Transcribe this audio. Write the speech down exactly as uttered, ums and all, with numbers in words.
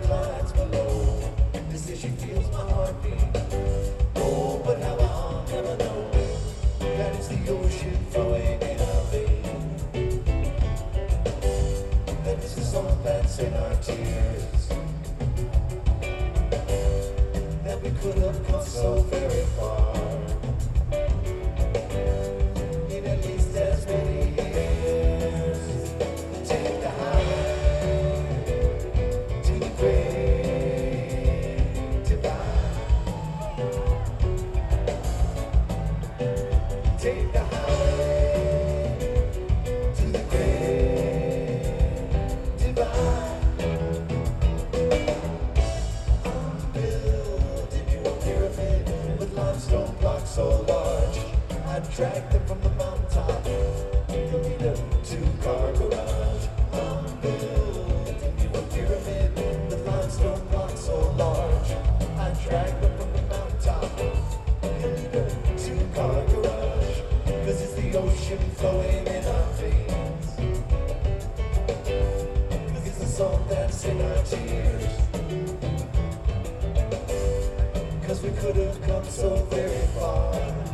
glides below. This is she feels my heartbeat. Oh, but how I'll never know that it's the ocean flowing in our veins. That it's the song that's in our tears. That we could have come so very far. In at least as many years. Take the highway to the great divide. Take the highway to the great divide. I'm building you a pyramid with limestone blocks so large. I drag them from the mountaintop. You'll need a two-car garage. I'm building you a pyramid with limestone blocks so large. I drag them from the mountaintop. You'll need a two-car garage. Cause it's the ocean flowing in our veins. Cause it's the salt that's in our tears. Cause we could have come so very far.